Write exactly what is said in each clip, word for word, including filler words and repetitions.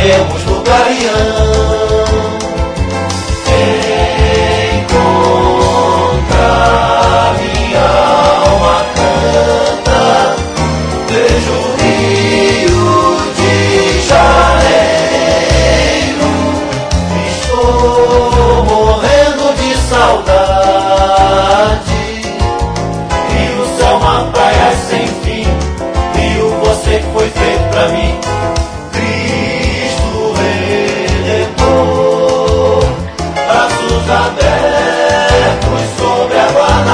seremos do Galeão. Encontrar minha alma canta, vejo o Rio de Janeiro, estou morrendo de saudade. Rio, céu, uma praia sem fim, Rio, você que foi feito pra mim. Cristo Redentor, braços abertos sobre a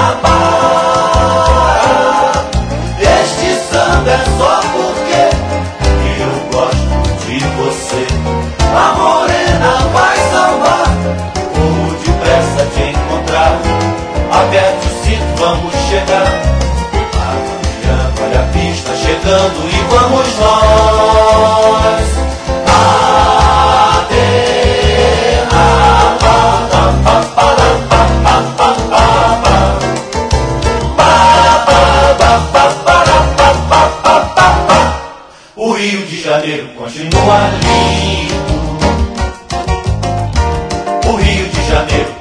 Guanabara. Este samba é só porque eu gosto de você. A morena vai salvar, corro depressa te encontrar. Aperte o cinto, vamos chegar. Caminhando, olha a pista chegando e vamos nós. Atena, pa, pa, pa, pa, pa, pa, pa, pa, pa, pa, pa, pa, pa, pa. O Rio de Janeiro continua lindo. O Rio de Janeiro